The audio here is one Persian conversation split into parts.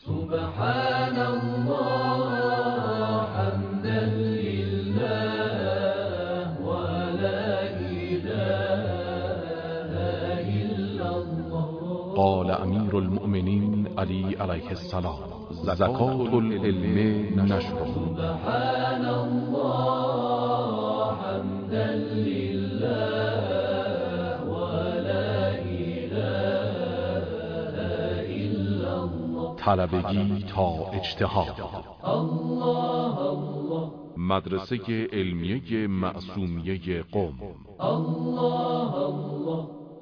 سبحان الله حمدا لله ولا إله إلا الله. قال امیر المؤمنین علی علیه السلام: زکات العلم نشره. سبحان الله حمدا لله ولا إله إلا الله. طلبگی تا اجتهاد. الله الله. مدرسه علمیه معصومیه قم. الله الله.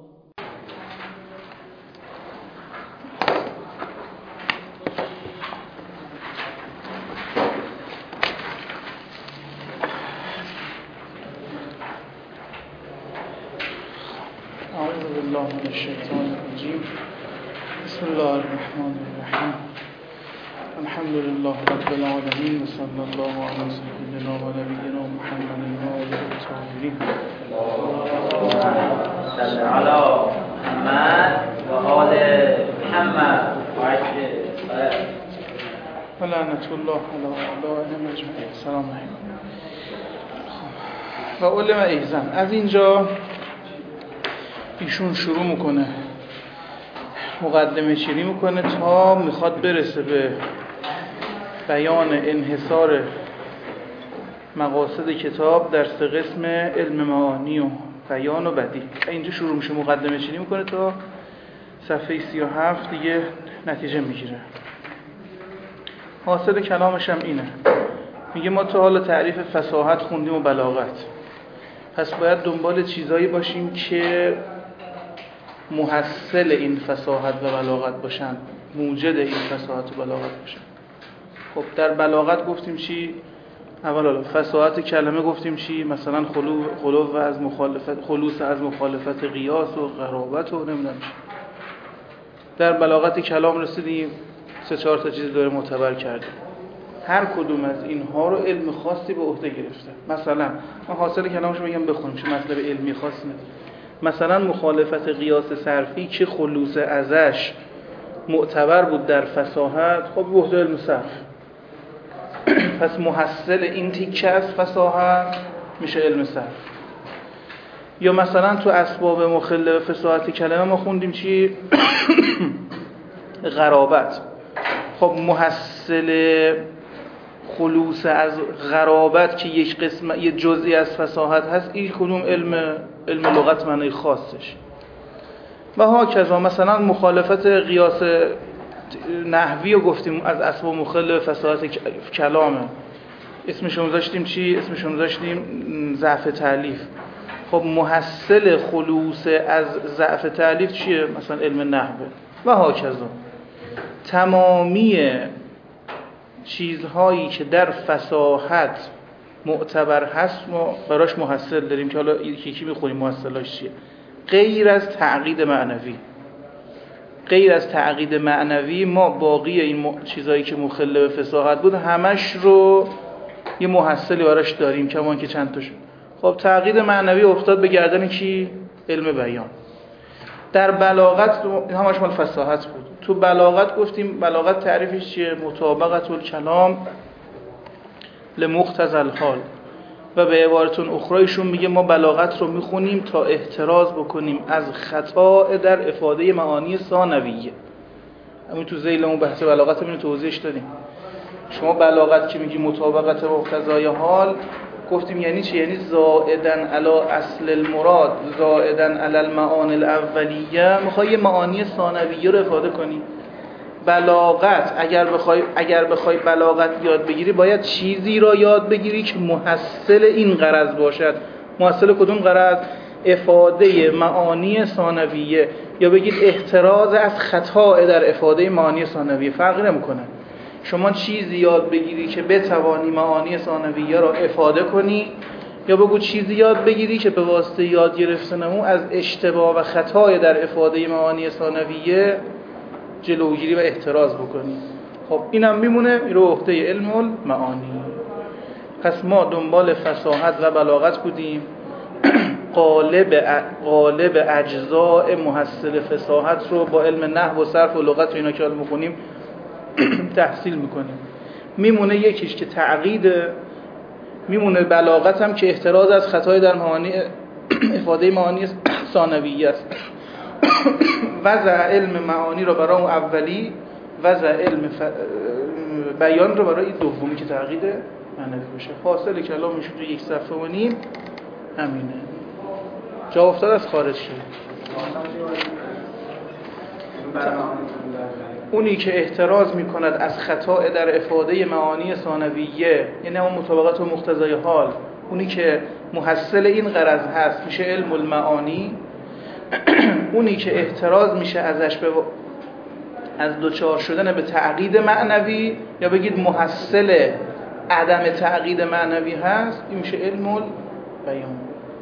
أعوذ بالله من الشيطان الرجيم. بسم الله الرحمن الرحيم. الحمد لله رب العالمين وصلى الله على سيدنا ونبينا محمد وآله الطاهرين. صل على محمد وآل محمد ولعنة الله على أعدائهم أجمعين. سلام علیکم. و علم ایزن از اینجا ایشون شروع میکنه، مقدمه چینی میکنه تا میخواد برسه به بیان انحصار مقاصد کتاب در سه قسم: علم معانی و بیان و بدیع. اینجا شروع میشه، مقدمه چینی میکنه تا صفحه 37 دیگه نتیجه میگیره. حاصل کلامش هم اینه، میگه ما تا حالا تعریف فصاحت خوندیم و بلاغت، پس باید دنبال چیزایی باشیم که محصل این فصاحت و بلاغت باشن، موجد این فصاحت و بلاغت باشن. خب در بلاغت گفتیم چی؟ اول فصاحت کلمه گفتیم چی؟ مثلا خلوص از مخالفت قیاس و غرابت و نمیدونم چی. در بلاغت کلام رسیدیم 3-4 تا چیز داره معتبر کردیم. هر کدوم از اینها رو علم خاصی به عهده گرفته. مثلا من حاصل کلامش میگم بخونیم چه مطلب علمی خاصی نداره. مثلا مخالفت قیاس صرفی که خلوص ازش معتبر بود در فصاحت، خب به عهده علم صرف. پس محصل این تیکه از فصاحت میشه علم صرف. یا مثلا تو اسباب مخل فصاحت کلمه ما خوندیم چی؟ غرابت. خب محصل خلوص از غرابت که یک قسم، یک جزئی از فصاحت هست، این کدوم علم لغت معنی خاصش. و هاکذا مثلا مخالفت قیاس نحوی رو گفتیم از اسباب مخل فصاحت کلامه. اسمشون گذاشتیم چی؟ اسمشون گذاشتیم ضعف تألیف. خب محصل خلوص از ضعف تألیف چیه؟ مثلا علم نحوه. و هاکذا تمامی چیزهایی که در فصاحت معتبر هست ما براش محصل داریم که حالا یکی میخونیم محصلاش چیه. غیر از تعقید معنوی ما باقی این چیزهایی که مخل به فصاحت بود همش رو یه محصلی براش داریم، کمان که چند تاشون. خب تعقید معنوی افتاد به گردن کی؟ علم بیان. در بلاغت همش مال فصاحت بود. تو بلاغت گفتیم بلاغت تعریفش چیه؟ مطابقت الکلام لمقتضی الحال. و به عبارتون اخرایشون میگه ما بلاغت رو میخونیم تا احتراز بکنیم از خطا در افاده معانی ثانویه. همین تو ذیل اون بحث بلاغت رو توضیحش دادیم. شما بلاغت که میگی مطابقت مقتضای حال، گفتیم یعنی چی؟ یعنی زائدن علی اصل المراد، زائدن علی المعانی الاولیه، میخوای یه معانی ثانویه رو افاده کنی. بلاغت اگر بخوای بلاغت یاد بگیری باید چیزی را یاد بگیری که محصل این غرض باشد. محصل کدوم غرض؟ افاده معانی ثانویه، یا بگید احتراز از خطا در افاده معانی ثانویه. فرقی نمیکنه. شما چیزی یاد بگیری که بتوانی معانی ثانویه را افاده کنی، یا بگو چیزی یاد بگیری که به واسطه یاد گرفتن اون از اشتباه و خطای در افاده معانی ثانویه جلوگیری و احتراز بکنی. خب اینم میمونه رو عهده علم المعانی. پس ما دنبال فصاحت و بلاغت بودیم. غالب اجزاء محصل فصاحت رو با علم نحو و صرف و لغت و اینا که حالا می‌خونیم تحصیل میکنیم. میمونه یکیش که تعقید، میمونه بلاغت هم که احتراز از خطای در معانی افاده معانی ثانویه است. وضع علم معانی را برای اون اولی، وضع علم بیان را برای این دومی که تعقید معنوی باشه. حاصل کلامش تو 1 صفحه و نیم همینه. جا افتاد از خارج شد. اونی که احتراز میکند از خطا در افاده معانی ثانویه، یعنی اون مطابقت و مقتضای حال، اونی که محصل این غرض هست میشه علم المعانی. اونی که احتراز میشه ازش از دوچار شدن به تعقید معنوی، یا بگید محصل عدم تعقید معنوی هست، این میشه علم البیان.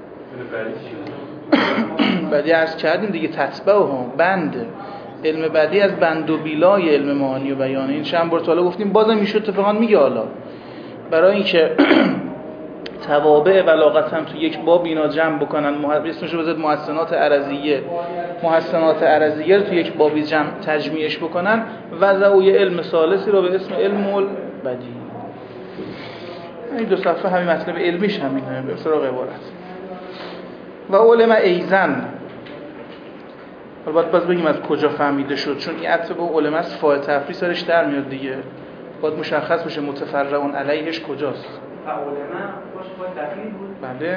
بعدی عرض کردیم دیگه، تتبع هم بند علم بعدی از بند و بیلای علم معانی و بیان. این چند بار تا حالا گفتیم، بازم میشه اتفاقا میگه حالا برای اینکه توابع بلاغت هم تو یک باب اینا جمع بکنن، اسمشو بذارید محسنات عرضیه، محسنات عرضیه رو تو یک بابی جمع تجمیعش بکنن، وضع یه علم ثالثی رو به اسم علم البدیع. این 2 صفحه همین مطلب علمیش همینه به سراغ عبارت. و علم ایزن، البته باز بگیم از کجا فهمیده شد، چون این عطف به علم است، فاعل تفریع سرش در میاد دیگه، باید مشخص بشه متفرعون علیهش کجاست. علم باش فاعل تفریع بود. بله.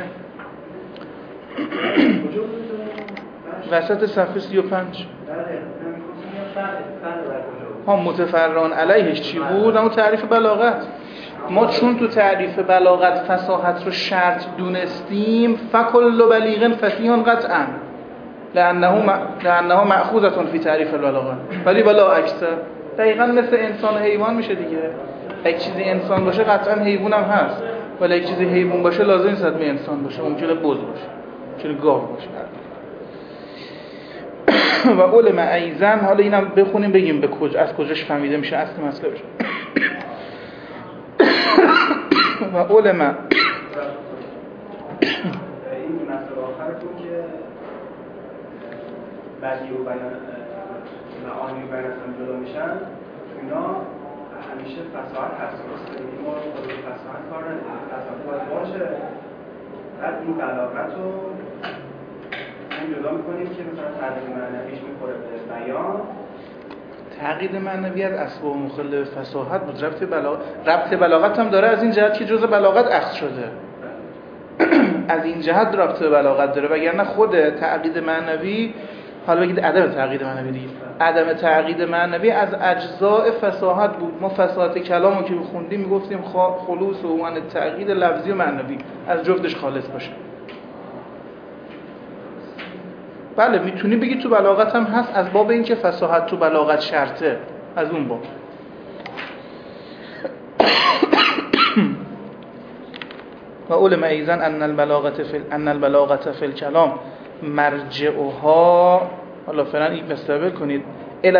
وسط صفحه 35. ها متفرعون علیهش چی بود؟ اون تعریف بلاغت. ما چون تو تعریف بلاغت فصاحت رو شرط دونستیم، فکل بلیغ فصیح قطعا لأنه مأخوذة فی تعریف البلاغه، ولی بلا اکثر. دقیقاً مثل انسان و حیوان میشه دیگه. یک چیزی انسان باشه قطعا حیوان هم هست، ولی یک چیزی حیوان باشه لازم نیست حتما انسان باشه، ممکنه بز باشه، ممکنه گاو باشه. و علم ایزن، حالا اینم بخونیم بگیم به کجا، از کجاش فهمیده میشه اصل مسئله بشه. و علم این مسئله آخرتون که بدیع و بیان معانی و بیان اصلا جدا میشن، اینا همیشه فصاحت هست. یعنی ما با فصاحت کار نداریم، فصاحت باید باشه، بعد این بلاغت رو این جدا میکنیم که مثلا تعقید معنویش میخوره به بیان. تعقید معنوی از اسباب مخالف فصاحت بود. ربط بلاغت هم داره از این جهت که جزء بلاغت اخذ شده. از این جهت ربط بلاغت داره، وگرنه خود تعقید معنوی، حالا بگید عدم تعقید معنوی دیگه، عدم تعقید معنوی از اجزاء فصاحت بود. ما فصاحت کلامو که می‌خوندیم میگفتیم خلوص و من تعقید لفظی و معنوی از جفتش خالص باشه. بله میتونی بگی تو بلاغت هم هست، از باب این که فصاحت تو بلاغت شرطه، از اون باب. و علم ایزن ان البلاغت فی الکلام مرجعها، حالا فعلا این مستقبل کنید، الی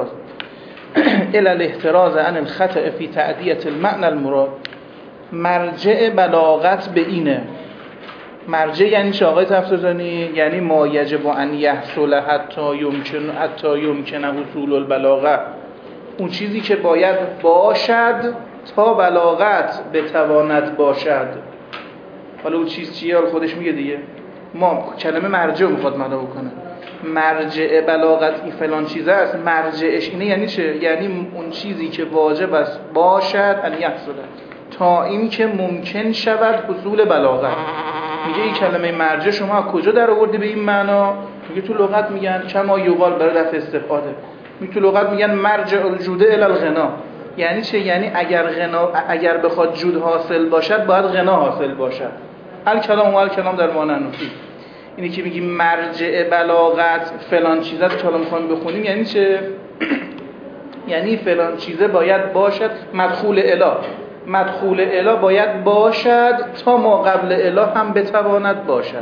الاحتراز عن الخطأ فی تعدیه المعنى المراد. مرجع بلاغت به اینه. مرجع یعنی چه آقای تفسیرانی؟ یعنی ما یجب ان یحصل حتی یمکن حصول البلاغه، اون چیزی که باید باشد تا بلاغت بتواند باشد. حالا اون چیز چیه؟ حالا خودش میگه دیگه. ما کلمه مرجع میخواد معنا بکنه. مرجع بلاغت این فلان چیز است، مرجعش اینه یعنی چه؟ یعنی اون چیزی که واجب است باشد ان یحصل تا این که ممکن شود حصول بلاغت. میگه این کلمه مرجع شما از کجا در آوردی به این معنا؟ میگه تو لغت میگن کما یقال برای دفع استفاده. میگه تو لغت میگن مرجع الجود الی الغنا. یعنی چه؟ یعنی اگر بخواد جود حاصل باشد باید غنا حاصل باشد. الکلام در معنی نفی. اینی که میگیم مرجع بلاغت فلان چیز است که حالا میخوایم بخونیم، یعنی چه؟ یعنی فلان چیزه باید باشد، مدخول اله باید باشد تا ما قبل اله هم بتواند باشد.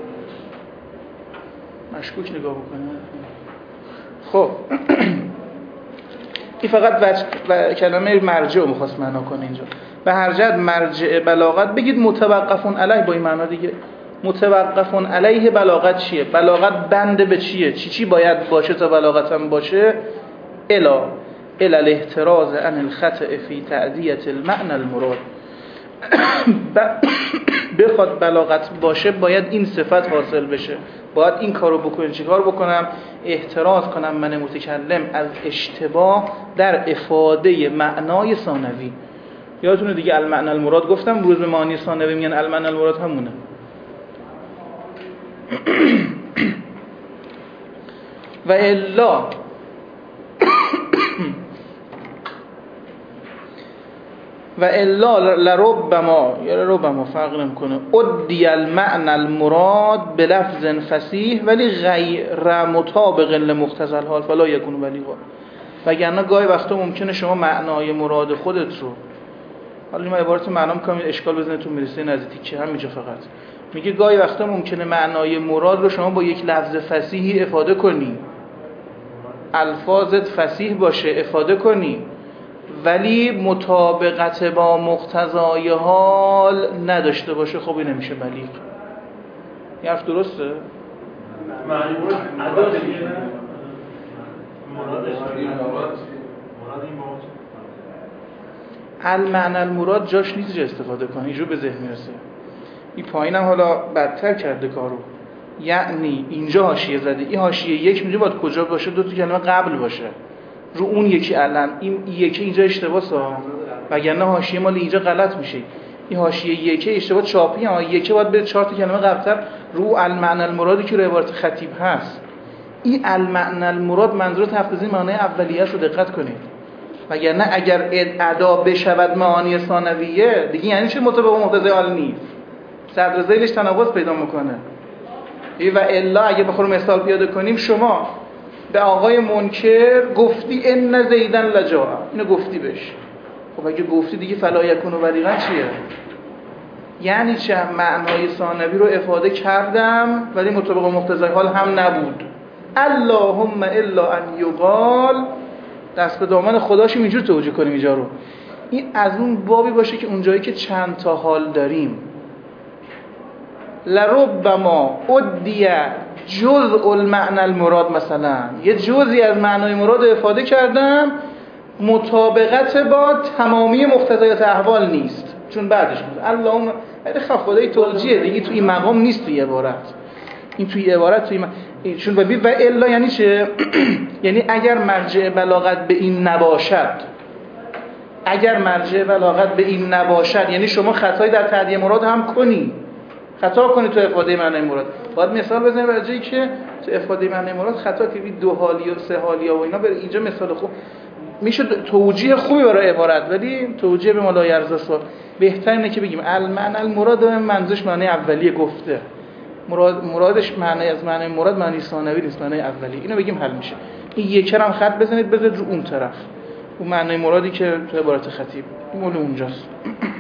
مشکوک نگاه بکنه. خب این فقط کلمه مرجع رو میخواست معنا کنه اینجا. به هر جهت مرجع بلاغت بگید متوقفون علیه، با این معنا دیگه. متوقفون علیه بلاغت چیه؟ بلاغت بنده به چیه؟ چی باید باشه تا بلاغت هم باشه؟ الا الى الاحتراز عن الخطأ فی تأدیة المعنى المراد. بخواد بلاغت باشه باید این صفت حاصل بشه، باید این کارو بکنم. چیکار بکنم؟ احتراز کنم من متکلم از اشتباه در افاده معنای ثانوی. یادتونه دیگه المعنى المراد گفتم، روز به معانی ثانوی میگن المعنى المراد همونه. و الا لربما فرق نمیکنه ادی المعنى المراد بلفظ فصیح ولی غیر مطابق لمقتضى الحال فلا یکون بلیغا. وگرنه گاهی وقتا ممکنه شما معنای مراد خودت رو، حالا من عبارت معنا میگم اشکال بزنه تو میرسه نزدیکی همینجا، فقط میگه گاهی وقتا ممکنه معنای مراد رو شما با یک لفظ فصیحی افاده کنی، الفاظت فصیح باشه افاده کنی، ولی مطابقت با مقتضای حال نداشته باشه، خب این نمیشه بلیغ. این حرف درسته؟ معنی مراد ادا دیگه نه؟ المعنى المراد جاش نیست جا استفاده کنه، اینجور به ذهن میرسه. این پایینم حالا بدتر کرده کارو، یعنی اینجا حاشیه زده، این حاشیه یک میگه باید کجا باشه؟ دو تا کلمه قبل باشه رو اون یکی علم. این یکی اینجا اشتباهه، وگرنه حاشیه مال اینجا غلط میشه. این حاشیه یکی اشتباه چاپی، اما یکی باید بره 4 تا کلمه قبلتر رو المعنى المرادی که رو عبارت خطیب هست. این المعنى المراد منظور تفضیل معنای اولیه رو دقت کنید، وگرنه اگر ادا بشود معانی ثانویه دیگه یعنی چه؟ مطابق مقتضای حال نیست، صدر ذیلش تناقض پیدا میکنه. و الا اگه بخورم مثال پیاده کنیم، شما به آقای منکر گفتی ان زیدن لجاء، اینو گفتی بهش، خب اگه گفتی دیگه فلا یکون بلیغا چیه؟ یعنی چه؟ معنای ثانوی رو افاده کردم ولی مطابق مقتضای حال هم نبود. اللهم الا ان یقال، دست به دامن خداشیم اینجور توجیه کنیم اینجا رو. این از اون بابی باشه که اونجایی که چند تا حال داریم، لربما ادی جزء المعنى المراد، مثلا یه جزئی از معنای مراد افاده کردم مطابقت با تمامی مقتضیات احوال نیست، چون بعدش بود اللهم خدای توجیه دیگه تو این مقام نیست، توی عبارت این توی عبارت توی چون و الا یعنی چه؟ یعنی اگر مرجع بلاغت به این نباشد، اگر مرجع بلاغت به این نباشد، یعنی شما خطایی در تأدیه مراد هم کنی، خطا کنی تو افاده معنی مراد. باید مثال بزنیم برای جایی که تو افاده معنی مراد خطا که دو حالی و سه حالی و اینا، بره اینجا مثال خوب میشه توجیه خوبی برای عبارت، ولی توجیه به مالای ارزسوار بهتر اینه که بگیم المعنى المراد منظورش معنی اولیه گفته، مرادش معنی از معنی مراد معنی ثانوی نیست، معنی اولیه. اینو بگیم حل میشه. این یکر هم خط بزنید بذارید رو اون طرف، اون معنی مرادی که تو عبارت خطیب این مال اونجاست.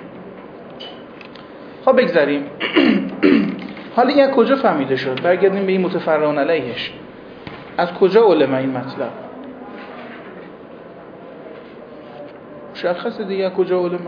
خب بگذاریم. حالا این از کجا فهمیده شد؟ برگردیم به این متفرعون علیهش. از کجا علم این مطلب؟ مشخصه دیگه از کجا علم.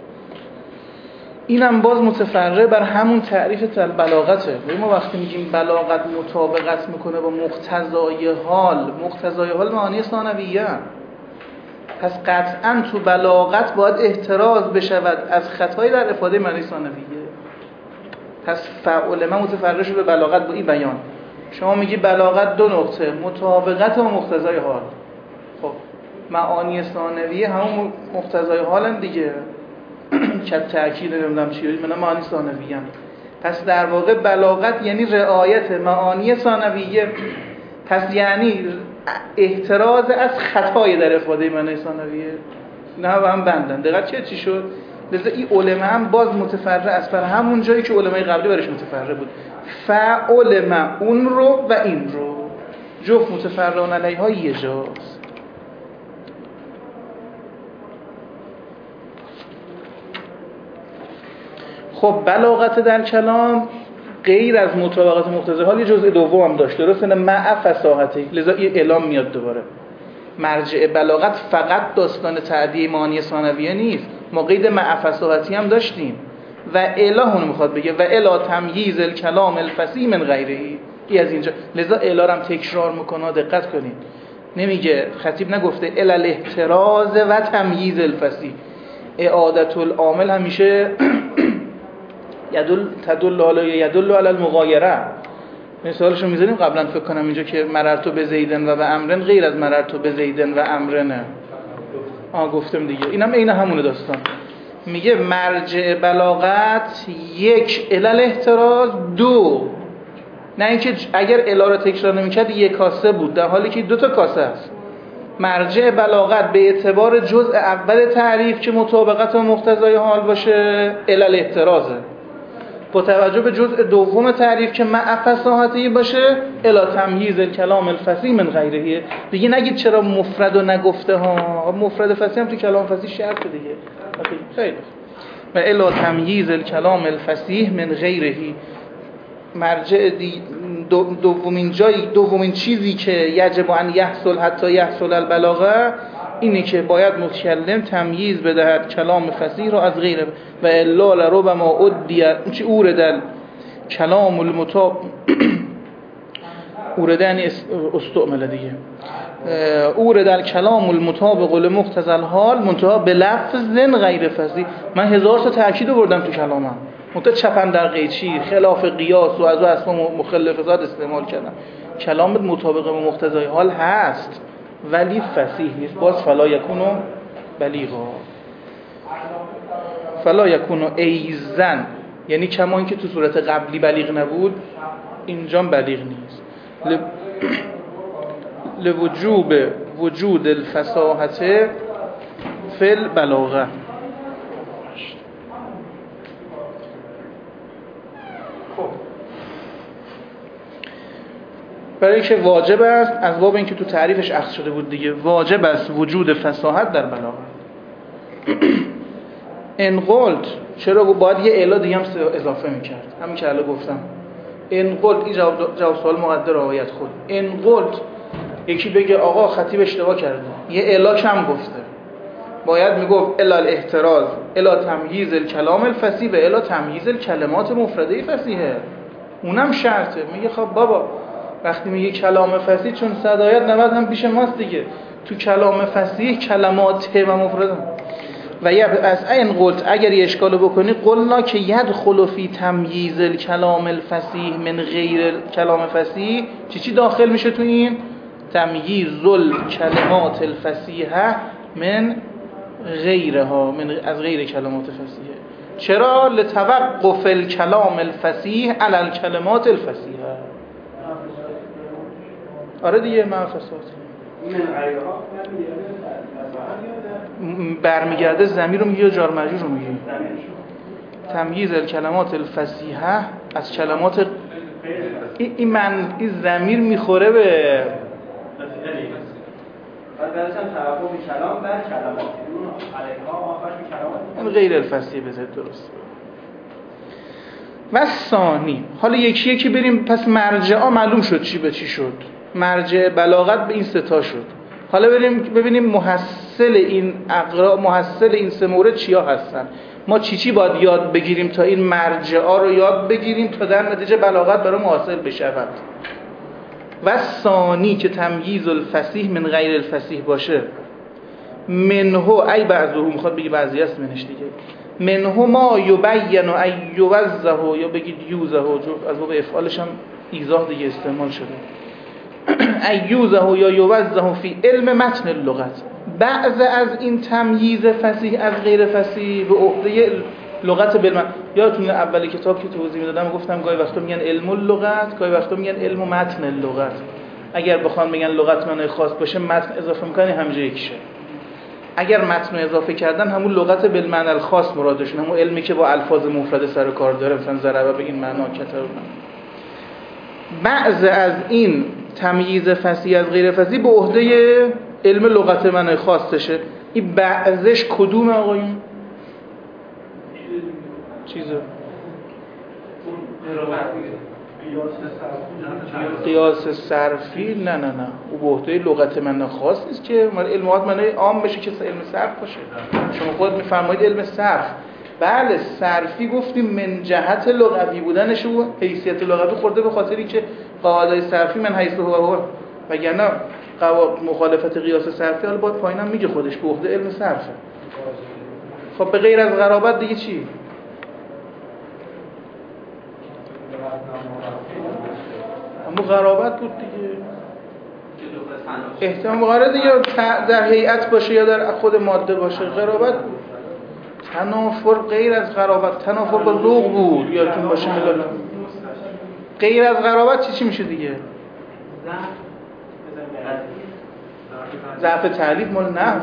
اینم باز متفرع بر همون تعریف بلاغته. ما وقتی میگیم بلاغت مطابقت میکنه با مقتضای حال، مقتضای حال معانی ثانویه، پس قطعا تو بلاغت باید احتراز بشود از خطایی در افاده معنی ثانویه. پس علما متفرع شده به بلاغت با این بیان. شما میگی بلاغت دو نقطه، مطابقت و مقتضای حال. خب معانی ثانویه همون مقتضای حالن دیگه. که تأکید نمیدونم چی من معانی ثانویه. پس در واقع بلاغت یعنی رعایت معانی ثانویه، پس یعنی احتراز از خطای در افاده معنی ثانویه. نه هم بندن. دقیقاً چی شد؟ لذا این علماء هم باز متفرع است بر همون جایی که علمای قبلی برش متفرع بود. فعلماء اون رو و این رو جفت متفرعون علیها یه جاست. خب بلاغت در کلام غیر از مطابقت مقتضای حال یه جزء دوم هم داشت، درسته؟ نه مع فصاحته. لذا این اعلام میاد دوباره. مرجع بلاغت فقط داستان تعدیه معانی ثانویه نیست، ما قید مع فصاحتی هم داشتیم و اله اون میخواد بگه و الا تمییز الکلام الفصیح من غیره. این از اینجا لذا اله هم تکرار میکنه، دقت کنید. نمیگه، خطیب نگفته الا الاحتراز و تمییز الفصیح. اعادت العامل همیشه تدل علی المغایره. مثالشو میذاریم قبلا فکر کنم اینجا که مررتو به زیدن و به امرن غیر از مررتو به زیدن و امرنه. گفتم دیگه، اینم عین همونه داستان. میگه مرجع بلاغت یک علل احتراز، دو نه اینکه اگر الا رو تکرار نمیکرد یک کاسه بود، در حالی که دو تا کاسه است. مرجع بلاغت به اعتبار جزء اول تعریف که مطابقت و مقتضای حال باشه علل احترازه، با توجه به جزء دوم تعریف که مع فصاحتی باشه الا تمییز الکلام الفصیح من غیره. دیگه نگید چرا مفرد و نگفته ها، مفرد فصیح هم تو کلام فصیح شرط دیگه. خیلی و الا تمییز الکلام الفصیح من غیره. مرجع دومین چیزی که یجب ان یحصل حتی یحصل البلاغه اینه که باید متکلم تمییز بدهد کلام فصیح را از غیره. و الا لربما ادی چه اوردل کلام المطابق اوردن استعمل دیگه، اوردل کلام المطابق لمقتضى الحال منتها به لفظ غیر فصیح. من 1000 تا تاکید آوردم تو کلامم، منتها چپن در قیچی خلاف قیاس و از اسماء مخالفات استعمال کردم. کلام مطابق به مقتضای حال هست ولی فصیح نیست. باز فلا یکونو بلیغا، فلا یکونو ایزن، یعنی کما اینکه تو صورت قبلی بلیغ نبود اینجا بلیغ نیست. لوجوب وجود الفصاحت فی البلاغه. برای اینکه واجب است، از باب اینکه تو تعریفش اخذ شده بود دیگه، واجب است وجود فصاحت در بلاغه. ان قلت چرا باید یه الا دیگه هم اضافه میکرد، همین که الان گفتم. ان قلت این جواب سوال مقدر رعایت خود. ان قلت یکی بگه آقا خطیب اشتباه کرده، یه الا کم گفته، باید میگفت الا الاحتراز الا تمییز الکلام الفصیح و الا تمییز الکلمات مفرده فصیحه. اونم شرطه. میگه خب بابا وقتی میگه کلام فصیح، چون صدایت 90 هم پیش ماست دیگه، تو کلام فصیح کلمات و مفرده. و از این قلت اگر یه اشکالو بکنی قلنا که یدخل فی تمییز الکلام الفصیح من غیر کلام فصیح چی داخل میشه تو این؟ تمییز الکلمات الفصیحه من غیرها، از غیر کلمات فصیحه. چرا؟ لتوقف الکلام الفصیح علی الکلمات الفصیحه. آره دیگه منفصات برمیگرده ضمیر رو میگه یا جار مجرور رو میگه؟ تمییز الکلمات الفصیحه از کلمات این ضمیر میخوره به بعدش هم توقف کلام بر کلمات اون علیها آخرش به کلمات غیر الفصیح بذارید. درست. و ثانی، حالا یکی یکی بریم. پس مرجعا معلوم شد چی به چی شد. مرجع بلاغت به این ستا شد. حالا بریم ببینیم محصل این سه مورد چیا هستن. ما چی باید یاد بگیریم تا این مرجعا رو یاد بگیریم تا در نتیجه بلاغت برای حاصل بشود. و ثانی که تمییز الفصیح من غیر الفصیح باشه. منه ای بعضو میخواد بگی بعضی است منش دیگه. منه ما یبین و ایوزه یا بگید یوزه، از باب افعالش هم ایزاه دیگه استعمال شده. ایوزه یا یوزه فی علم متن اللغت. بعض از این تمییز فصیح از غیر فصیح به عهده لغت بالمعنی. یادتونه اول کتاب که توضیح میدادم گفتم گاهی وقتا میگن علم اللغت، گاهی وقتا میگن علم متن اللغت. اگر بخوان بگن لغت معنی خاص باشه متن اضافه میکنی همینجا یکیشه. اگر متن رو اضافه کردن همون لغت بالمعنی الخاص مرادشون، همون علمی که با الفاظ مفرد سر کار داره، مثلا ضربه بگین معنا کتاب. بعض از این تمییز فصیح از غیر فصیح به عهده علم لغت معنی خاصشه. این بعضش کدوم آقایون؟ چیزه قیاس صرفی؟ نه او به عهده لغت معنی خاص نیست که علمات معنی عام بشه که علم صرف باشه. شما خودت میفرمایید علم صرف. بله صرفی گفتیم من جهت لغوی بودنش و حیثیت لغوی خورده به خاطری که قواعد صرفی من حیث هو وگرنه مخالفت قیاس صرفی، حالا باید پایینم میگه خودش به عهده علم صرفه. خب به غیر از غرابت دیگه چی؟ اما غرابت بود دیگه، احتمال قراره دیگه در هیئت باشه یا در خود ماده باشه. غرابت بود. تنافر غیر از غرابت، تنافر با ذوق بود یادتون باشه. مدال غیر از غرابت چی میشه دیگه؟ ضعف تألیف مال نحو،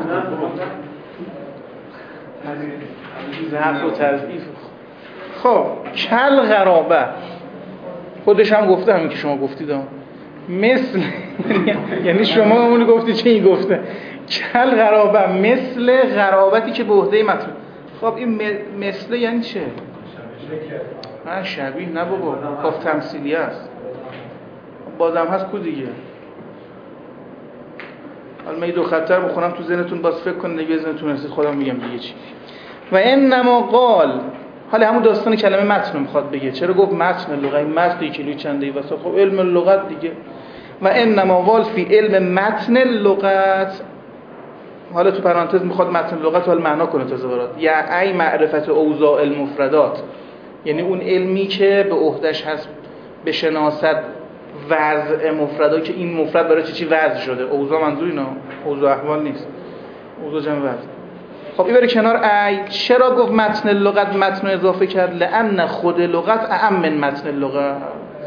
ضعف و تضعیف. خب کل غرابه خودش هم گفته، همین که شما گفتید مثل یعنی شما اون گفتی چه این گفته کل غرابه، مثل غرابتی که به عهده متن. خب این مثل یعنی چه؟ نه شبیه، نه بابا، کاف تمثیلیه است. بازم هست کو دیگه. حالا من 2 خطر بخونم تو ذهنتون باز فکر کنید دیگه، ذهنتون رسید خودم میگم دیگه چی. و انما قال، حالا همون داستان کلمه متن رو میخواد بگه. چرا گفت متن لغوی؟ متن کیلوی چنده ای واسه خب علم لغت دیگه. و انما قال فی علم متن لغت، حالا تو پرانتز میخواد متن لغت حالا معنا کنه تازه برات، یا ای معرفت اوضاع المفردات، یعنی اون علمی که به عهدهش هست بشناسد وضع مفردا، که این مفرد برای چی وضع شده. اوضاع منظور اینا اوضاع احوال نیست، اوضاع جمع وضع. خب این بره کنار. ای چرا گفت متن لغت متن اضافه کرد؟ لأن خود لغت اعم من متن لغت.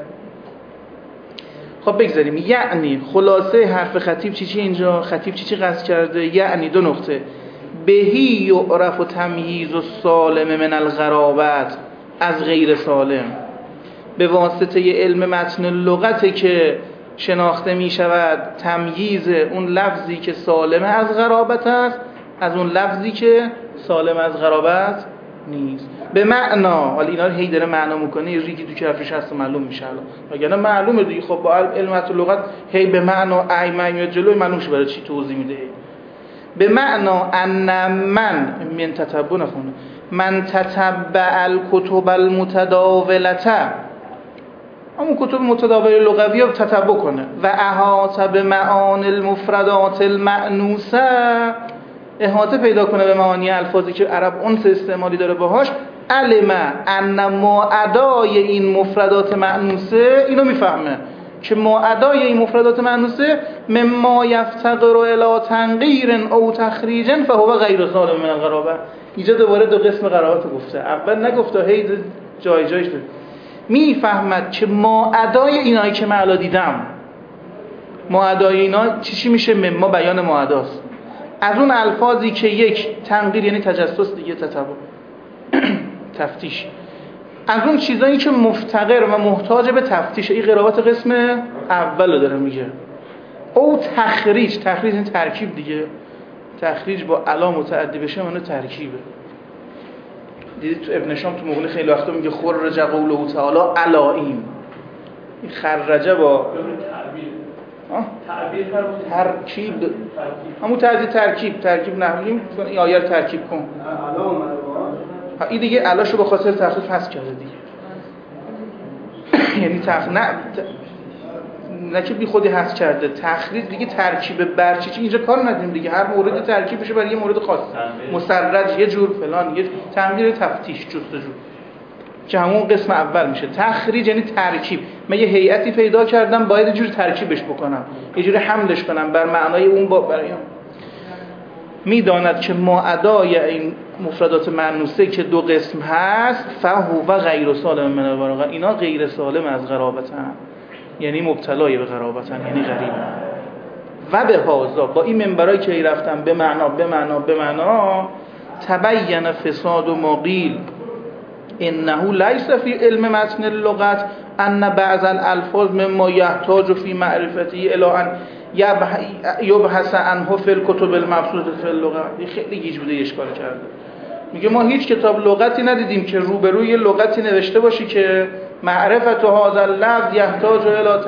خب بگذاریم. یعنی خلاصه حرف خطیب چی اینجا؟ خطیب چی قصد کرده؟ یعنی 2 نقطه. بهی یعرف و تمییز و سالم من الغرابت، از غیر سالم، به واسطه علم متن لغت که شناخته می شود تمییز اون لفظی که سالم از غرابت است از اون لفظی که سالم از غرابت نیست. به معنا، حالا اینا رو هی داره معنا میکنه، یه ریگی تو کفش هست معلوم میشه الان، وگرنه معلومه دیگه. خب با علم متن لغت هی به معنا ای میاد جلوی معلوم شه برای چی توضیح میده. به معنا ان من تتبع نخونه، من تتبع الکتب المتداولته، همون کتب متداول لغوی رو تتبع کنه. و احاطه به معانی المفردات المأنوسه، احاطه پیدا کنه به معانی الفاظی که عرب انس استعمالی داره باهاش. علم ان ما ادای این مفردات مأنوسه، اینو میفهمه که ما ادای این مفردات مأنوسه مما یفتقر الی تنقیر او تخریج فهو غیر سالم من الغرابه. اینجا دوباره 2 قسم غرابت گفته، اول نگفته، هی جای جایش ده. میفهمد که ما ادای اینایی که من الان دیدم، ما ادای اینا چی میشه؟ مما بیان ما اداست، از اون الفاظی که یک تنقیر یعنی تجسس دیگه، تتبع تفتیش، از اون چیزایی که مفتقر و محتاج به تفتیش. این قرابت قسم اول رو داره میگه. او تخریج، تخریج این ترکیب دیگه، تخریج با علا متعدی بشه معنی ترکیبه. دیدید تو ابن شام تو مغنی خیلی وقتا میگه خرج قوله تعالی علائم، این خرجه با ترکیب، همون ترکیب نحوی این آیه رو ترکیب کن. این دیگه علاشو به خاطر تخفیف حذف کرده دیگه. یعنی نه که بی خودی حذف کرده، تخریج دیگه ترکیب برچی اینجا کار ندیم دیگه. هر مورد ترکیب بشه برای یه مورد خاص، مسرج یه جور فلان، یه تنویر تفتیش جستجو، که همون قسم اول میشه. تخریج یعنی ترکیب. من یه هیئتی پیدا کردم باید یه جوری ترکیبش بکنم، یه جوری حملش کنم بر معنای اون برایم. میداند که ما ادای این مفردات مأنوسه که 2 قسم هست، فهو و غیر سالم من الغرابه، اینا غیر سالم از غرابتن، یعنی مبتلای به غرابتن، یعنی غریب. و به هازا، با این منبرایی که رفتم به معنا تبین فساد و مقیل انه لیس فی علم متن اللغت ان بعض الالفاظ مما یحتاج فی معرفته الی ان یبحث عنه فی الکتب المبسوطه فی اللغه. خیلی گیج بوده، اشکال کرده. میگه ما هیچ کتاب لغتی ندیدیم که روبروی لغتی نوشته باشی که معرفت هذا اللفظ یحتاج الی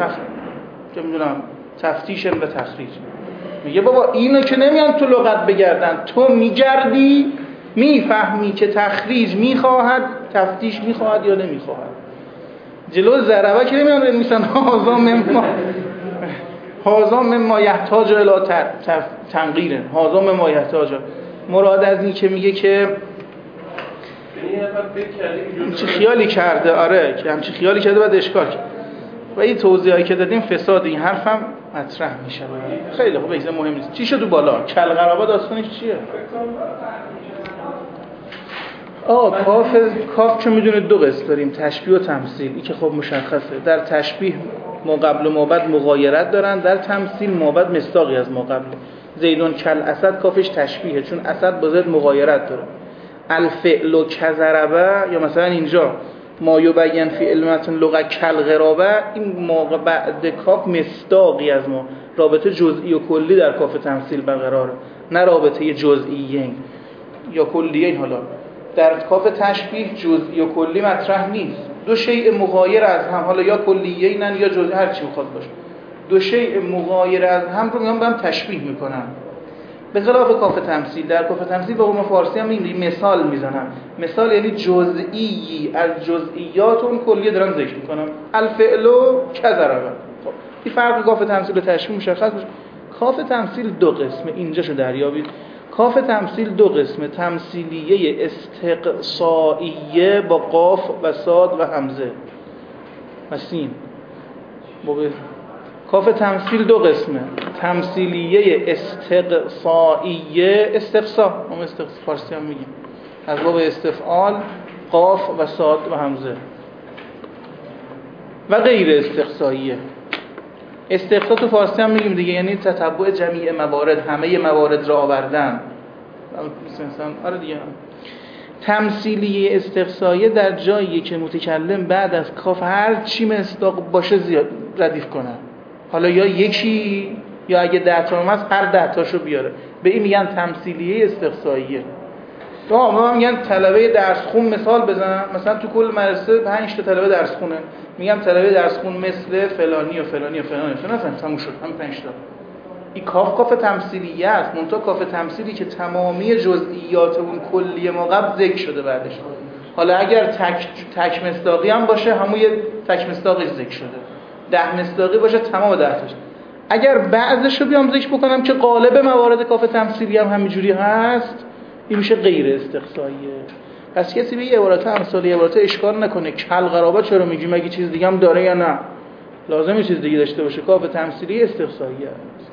تفتیش و تخریج. میگه بابا اینو که نمیان تو لغت بگردن، تو میگردی میفهمی که تخریج میخواهد، تفتیش میخواهد یا نمیخواهد. جلو ضربه که نمیان بنویسن هازا مما هذا مما یحتاج الی تنقیر، هذا مما یحتاج. مراد از این که میگه که چه خیالی کرده، آره که همچین خیالی کرده بعد اشکال کرد. و این توضیحایی که دادیم فساد این حرفم مطرح میشه. خیلی خوب، ایزه مهم نیست. چی شد بالا؟ کلغرابا داستانش چیه؟ کاف که میدونه دو قسم داریم، تشبیه و تمثیل. این که خب مشخصه. در تشبیه ما قبل و ما بعد مغایرت دارن، در تمثیل ما بعد مصداقی از ما قبل. زیدون کل اسد کافش تشبیهه چون اسد با زید مغایرت داره. الفعل و کذربه یا مثلا اینجا ما یبین فی علمتن لغه کلغرابه، این موقع بعد کاف مصداقی از ما. رابطه جزئی و کلی در کاف تمثیل برقراره، نه رابطه جزئیین یا کلیین. حالا در کاف تشبیه جزئی و کلی مطرح نیست، دو شیء مغایر از هم، حالا یا کلیینن یا جزئی، هر چی میخواد باشه، دو شیء مغایر از هم رو میام با هم تشبیه میکنم. به خلاف کاف تمثیل، در کاف تمثیل به قوم فارسی هم میگیم مثال میزنم. مثال یعنی جزئی از جزئیات اون کلیه دارم ذکر میکنم. الفعل کذربه. خب این فرق کاف تمثیل و تشبیه مشخص میشه. کاف تمثیل دو قسمه، اینجاشو دریابید. کاف تمثیل دو قسمه، تمثیلیه استقصائیه با قاف و صاد و همزه و سین. کاف تمثیل دو قسمه، تمثیلیه استقصائیه، استقصا هم فارسی هم میگیم، از باب استفعال، قاف و صاد و همزه، و غیر استقصائیه. استقصا تو فارسی هم میگیم دیگه، یعنی تتبع جمیع موارد، همه موارد را آوردن. آره دیگه. تمثیلیه استقصائیه در جایی که متکلم بعد از کاف هر چی مصداق باشه زیاد ردیف کنه. حالا یا یکی یا اگه 10 تا هست هر 10 تاشو بیاره. به این میگن تمثیلیه استقصائیه. ما میگن طلبه درس خون مثال بزنم، مثلا تو کل مدرسه 5 تا طلبه درس خونه، میگم طلبه درس خون مثل فلانی و فلانی و فلانی و فلانی، تموم شد، همین 5 تا. این کاف تمثیلیه است، منتها کاف تمثیلی که تمامی جزئیات اون کلیه ما قبل ذکر شده بعدش. حالا اگر تک مصداقی هم باشه، همون یه تک مصداقی ذکر شده. 10 مصداقی باشه، تمام 10 تاش. اگر بعضش رو بیام ذکر بکنم که قالب موارد کاف تمثیلی هم همینجوری هست، این میشه غیر استقصائیه. پس کسی به یه عبارت امثالی عبارت اشکال نکنه. کلغرابه چرا میگیم؟ مگه چیز دیگه هم داره یا نه؟ لازمه چیز دیگه داشته باشه. کاف تمثیلی استقصائیه است.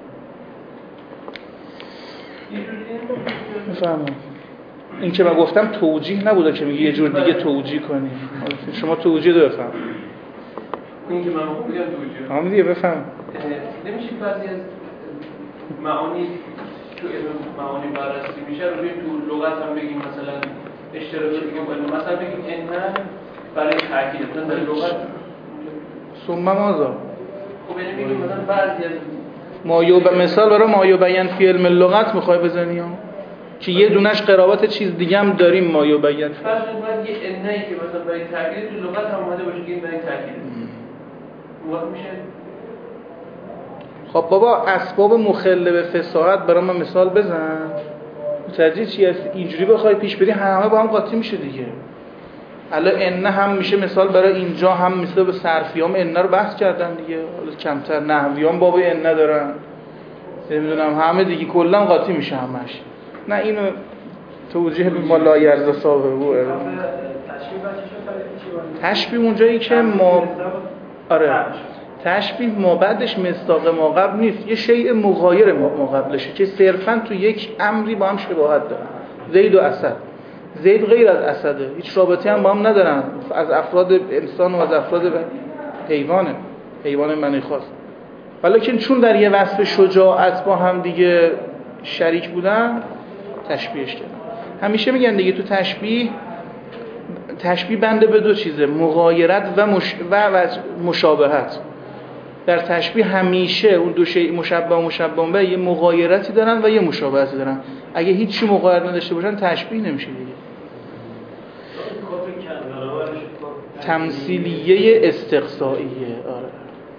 میفهمم. این که من گفتم توجیه نبوده که میگه یه جور دیگه توجیه کنی. شما توجیه رو بفهم. این که من بگم توجیه. همین دیگه بفهم. نمیشه بعضی از معانی تو علم معانی بررسی میشه رو تو لغت هم بگیم، مثلا اشتراکی بگیم، مثلا بگیم ان برای تاکید در لغت ثم ماذا؟ خب یعنی بگیم مثلا بعضی از مایو به مثال برای مایو بیان فی علم اللغت میخوای بزنی ها؟ که یه دونش قرابت چیز دیگه هم داریم مایو بیان. فرض کنید یه انایی که مثلا برای تاکید تو لغت هم اومده باشه که این برای تاکید. وقت میشه. خب بابا اسباب مخل به فصاحت برای ما مثال بزن. متوجه چی هست؟ اینجوری بخوای پیش بری همه با هم قاطی میشه دیگه. الان ان هم میشه مثال برای اینجا، هم مثال به صرفیام ان رو بحث کردن دیگه. حالا کمتر نحویام باب ان دارن. نمیدونم همه دیگه کلا قاطی میشه همش. نه اینو توجیه به ما لا یرز صاحبه. تشبیه اونجایی که ما آره تشبیه ما بعدش مصداق ما قبل نیست، یه شیء مغایر ما قبلشه که صرفاً تو یک امری با هم شباهت دارن. زید و اسد، زید غیر از اسده، هیچ رابطه‌ای هم با هم ندارن، از افراد انسان و از افراد حیوان معنی خاص. ولیکن چون در یه وصف شجاعت با هم دیگه شریک بودن تشبیهش کردن. همیشه میگن دیگه تو تشبیه بنده به دو چیزه، مغایرت و مشابهت. در تشبیه همیشه اون دو شیء مشبه و مشبه به یه مغایرتی دارن و یه مشابهتی دارن. اگه هیچی مغایر نداشته باشن تشبیه نمیشه دیگه. تمثیلیه استقصائیه. آره.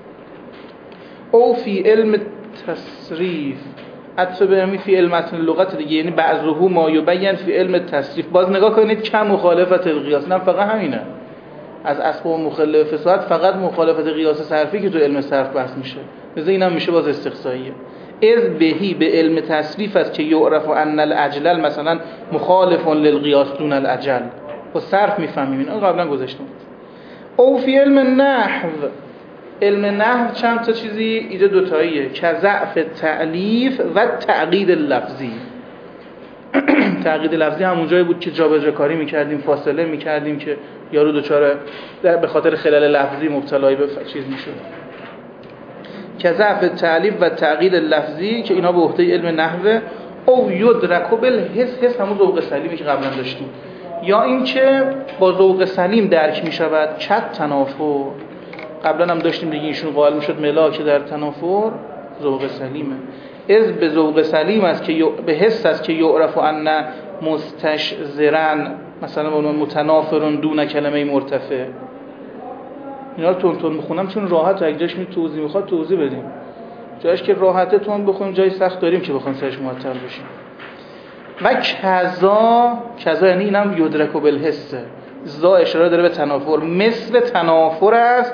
او فی علم تصریف، عطف به همی فی علم متن لغت دیگه، یعنی بعضه ما یبین فی علم تصریف. باز نگاه کنید کم مخالفت القیاس، نه فقط همینه. از اسباب مخالف فساد فقط مخالفت قیاس صرفی که تو علم صرف بحث میشه، مثلا اینم میشه باز استقصاییه. از بهی به علم تصریف است که یعرف ان الاجل مثلا مخالف للقیاس دون الاجل. با صرف میفهمیم اینو قبلا گذاشتم. او فی علم نحو، علم نحو چند تا چیزی اینجا دوتاییه که ضعف تعلیف و تعقید لفظی. تعقید لفظی همون جایی بود که جابجا کاری میکردیم، فاصله میکردیم که یارو دوچاره به خاطر خلل لفظی مبتلای به چیز میشد. که ضعف تعلیف و تعقید لفظی که اینا به عهده علم نحوه. او یدرک بالحس، حس همون ذوق سلیمی که قبلا داشتیم، یا اینکه با ذوق سلیم درک میشود. کت تنافر، قبلا هم داشتیم دیگه، ایشون قائل میشد ملاک در تنافر ذوق سلیمه. از به ذوق سلیم است که به حس است که یعرف ان مستشذرن مثلا اون متنافرون دون کلمه مرتفع. اینا رو تون بخونم چون راحت اگه جاش توضیح میخواد توضیح بدیم، جاش که راحته تون بخونیم، جای سخت داریم که بخوام سرش معطل بشیم. و کذا یعنی اینم یدرک بالحس، زا اشاره داره به تنافر، مثل تنافر است.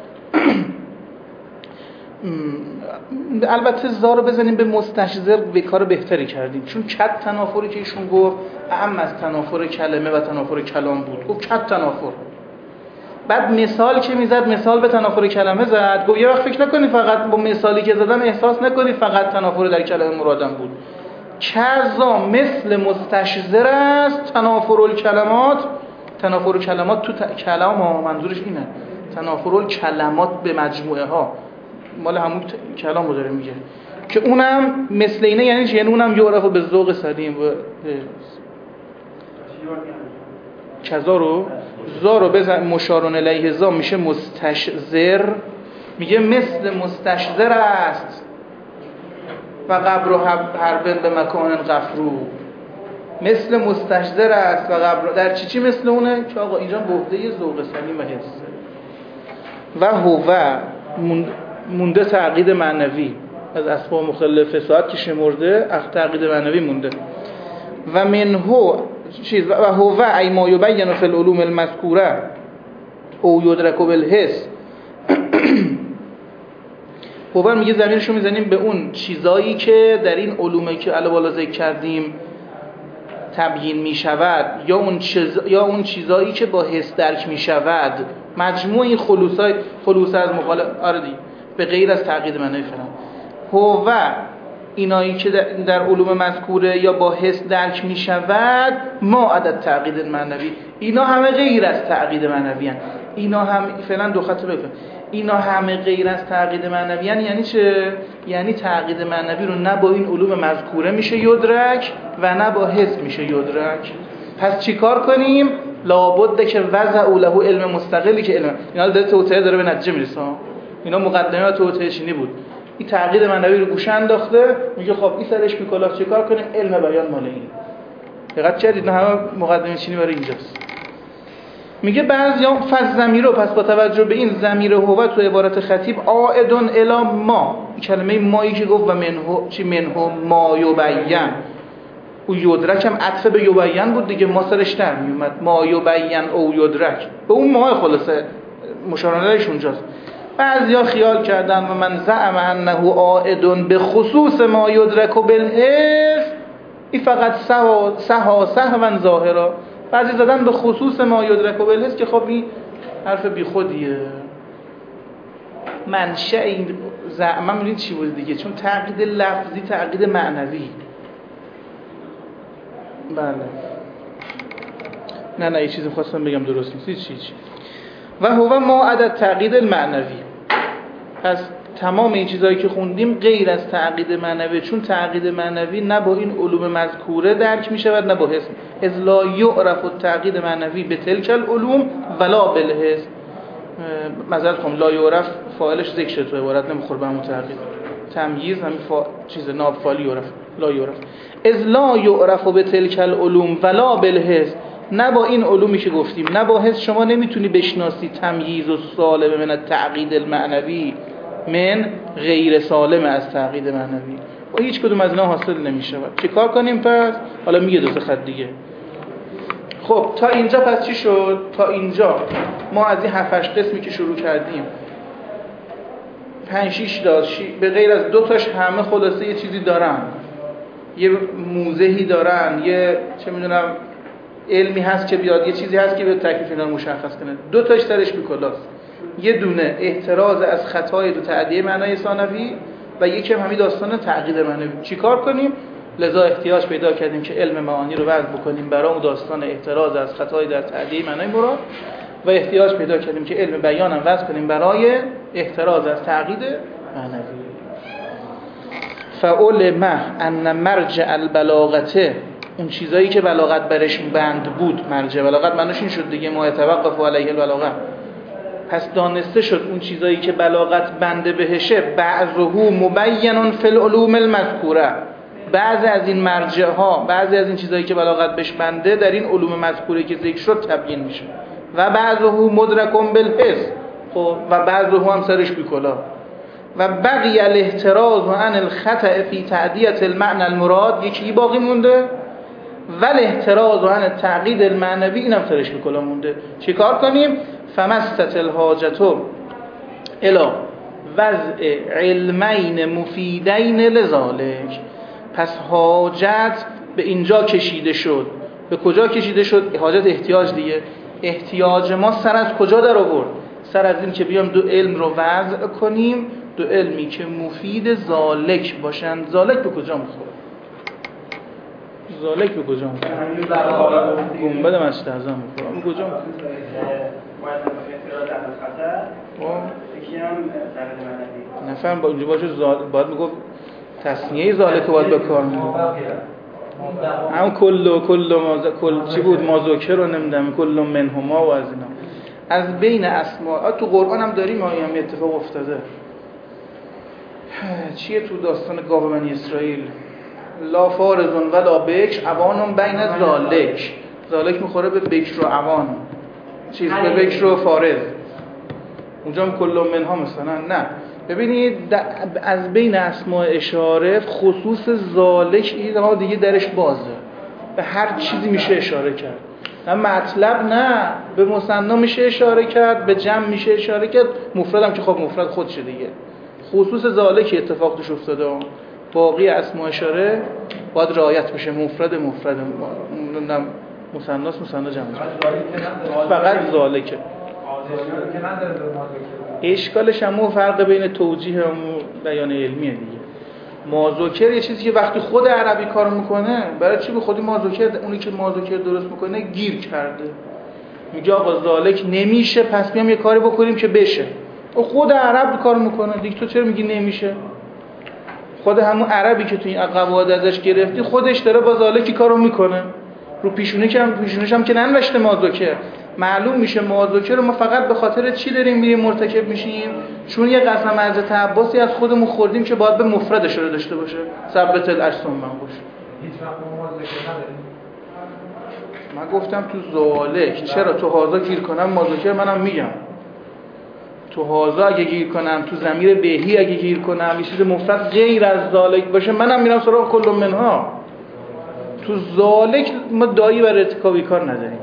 البته زا رو بزنیم به مستشذر به کار بهتری کردیم، چون کت تنافری که ایشون گفت اهم از تنافر کلمه و تنافر کلام بود، گفت کت تنافر. بعد مثال که میزد، مثال به تنافر کلمه زد، گفت یه وقت فکر نکنی فقط با مثالی که زدم احساس نکنی فقط تنافر در کلمه مرادم بود. کذا مثل مستشذر است تنافر الکلمات. تنافر الکلمات تو کلام ها، منظورش اینه تنافر الکلمات به مجموعه ها، مال همون کلام رو داره میگه که اونم مثل اینه. یعنی چی؟ یعنی اونم یعرف به ذوق سلیم. و کذا رو زا رو بزن مشارون الیه زا میشه مستشذر، میگه مثل مستشذر است. و قبر و حربن به مکان غفرو، مثل مستشذر است و قبر در چی مثل اونه که آقا اینجا به عهده ذوق سلیم و حسه. و هو مونده تعقید معنوی از اسباب مختلف ساعت که شمرده، تعقید معنوی مونده. و منهو چیز و هو ای ما یبین فی العلوم المذکوره او یدرک بالحس. هو میگه ضمیرشو میزنیم به اون چیزایی که در این علومی که علاوه بالا ذکر کردیم تبیین میشود، یا اون چیزایی که با حس درک میشود. مجموع این خلوص از مخالف به غیر از تعقید معنوی فلان. هو اینایی که در علوم مذکوره یا با حس درک می شود ما عدد تعقید معنوی، اینا همه غیر از تعقید معنوی هن. اینا هم فعلا دو خط بکن، اینا همه غیر از تعقید معنوی هن. یعنی چه؟ یعنی تعقید معنوی رو نه با این علوم مذکوره میشه یدرک و نه با حس میشه یدرک. پس چی کار کنیم؟ لابد که وضع له علم مستقلی که علم اینا داره توطئه داره به نتیجه میرسه. اینا مقدمه و توطئه چینی بود. این تعقید معنوی رو گوشه انداخته، میگه خب این سرش میکلا چیکار کنیم؟ علم بیان مال این. دقت کردید؟ نه همه مقدمه چینی برای اینجاست. میگه بعضیا فز ضمیرو، پس با توجه به این ضمیر هو تو عبارت خطیب عائدون الی ما، این کلمه مایی که گفت و منهو چی منهو ما یبین، او یدرک هم عطف به یبین بود دیگه، ما سرش در میومد ما یبین او یدرک، به اون ما خلاصه مشارنهش اونجاست. بعضیا خیال کردن و من زعم انه عائد به خصوص ما یدرک بالحس، این فقط سهوا ظاهرا. بعضی زدن به خصوص ما یدرک بالحس که خب این حرف بی خودیه. منشأ این زعم میدونید چی بود دیگه؟ چون تعقید لفظی تعقید معنوی. بله نه یه چیزی خواستم بگم درست نیست. چی و هو ما عدد تعقید المعنوی. پس تمام این چیزایی که خوندیم غیر از تعقید معنوی، چون تعقید معنوی نه با این علوم مذکوره درک می شود نه با حس. از لا یعرف التعقید معنوی به تلک العلوم ولا بالحس. معذرت میخوام، لا یعرف فاعلش ذکر شد تو عبارت، نمیخوره به همون تعقید. تمییز همین چیز ناب فاعل یعرف، لا یعرف. از لا یعرف به تلک العلوم ولا بالحس، نه با این علومی که گفتیم نه با حس شما نمیتونی بشناسی تمییز و سالم من تعقید المعنوی من غیر سالم از تعقید معنوی. با هیچ کدوم از اینا حاصل نمیشود. چه کار کنیم پس؟ حالا میگه دو سه خط دیگه. خب تا اینجا پس چی شد؟ تا اینجا ما از این 7-8 قسمی که شروع کردیم 5-6 تا به غیر از 2 تاش همه خلاصه یه چیزی دارن، یه موزهی دارن، یه چه میدونم علمی هست که بیاد، یه چیزی هست که به تکلیف اینا رو مشخص کنه. 2 تاش سرش بیکلاست. یه دونه احتراز از خطای دو تعدیه معنای ثانوی و یکی هم همین داستان تعقید معنوی. چیکار کنیم؟ لذا احتیاج پیدا کردیم که علم معانی رو وضع بکنیم برای اون داستان احتراز از خطای در تعدیه معنای مراد و احتیاج پیدا کردیم که علم بیان هم وضع کنیم برای احتراز از تعقید معنوی. فعلم ان مرجع البلاغته، اون چیزایی که بلاغت برش بند بود، مرجع بلاغت معنیش این شد دیگه، ما يتوقف علیه البلاغه. پس دانسته شد اون چیزایی که بلاغت بنده بهشه، بعضه مبین فی العلوم المذکوره، بعضی از این مرجع ها، بعضی از این چیزایی که بلاغت بهش بنده در این علوم مذکوره که ذکر شد تبیین میشه. و بعضه مدرک بالحس، و بعضه هم سرش بیکلا. و بقی الاحتراز عن الخطأ فی تعدیه المعنى المراد، یکی باقی مونده. و الاحتراز عن تعقید المعنوی، اینم سرش بیکلا مونده. چیکار کنیم؟ فمستت الحاجت الی وضع علمین مفیدین لذالک، پس حاجت به اینجا کشیده شد. به کجا کشیده شد؟ حاجت احتیاج دیگه. احتیاج ما سر از کجا در آورد؟ سر از این که بیام 2 علم رو وضع کنیم، 2 علمی که مفید ذالک باشن. ذالک به کجا میخوره؟ ذالک به کجا میخوره؟ گنبد مسجد اعظم میخوره. به کجا میخوره؟ نفهم با اونجا باشه باید میگفت تصنیه ذالک رو باید بکار میگفت. هم کل چی بود؟ مازوکر رو نمیدم، کل منهما و از اینا. از بین اسماء تو قرآن هم داریم، هم اتفاق افتاده. چیه تو داستان گاو بنی اسرائیل؟ لا فارزون ولا بکر عوانون بین ذالک. ذالک میخوره به بکر و عوان، چیز به بکر و فارز. اونجا هم کل منها مثلا. نه ببینید از بین اسماء اشاره خصوص ذالک اینها دیگه درش بازه، به هر چیزی میشه اشاره کرد. نه مطلب، نه به مثنا میشه اشاره کرد، به جمع میشه اشاره کرد، مفرد هم که خب مفرد خودشه دیگه. خصوص ذالک اتفاق توش افتاده. باقی اسماء اشاره باید رعایت بشه. مفرد نمیدونم مثناست، مثنا جمع. فقط ذالکه. اشکالش هم فرق بین توجیه و بیان علمیه دیگه. مازوکر یه چیزی که وقتی خود عربی کار میکنه، برای چی به خودی مازوکر، اونی که مازوکر درست میکنه گیر کرده، میگه آقا ذالک نمیشه، پس میام یه کاری بکنیم که بشه. او خود عرب کار میکنه دیگه، تو چرا میگی نمیشه؟ خود همون عربی که تو این قواعد ازش گرفتی خودش داره با ذالکی کارو میکنه. رو پیشونیش هم که ننوشته مازوکر. معلوم میشه مازوکر رو ما فقط به خاطر چی داریم میریم مرتکب میشیم؟ چون یه قسم حضرت عباسی از خودمون خوردیم که باید به مفردش رو داشته باشه. ثبت الاشتم من باشه. هیچ وقت ما مازوکر نداریم. من گفتم تو ذالک چرا تو هازا گیر کنم مازوکر منم میگم. تو هازا اگه گیر کنم، تو ضمیر بهی اگه گیر کنم، یه چیز مفرد غیر از ذالک باشه، منم میرم سراغ کل منها. تو ذالک ما دایی بر ارتکاب کار نداریم.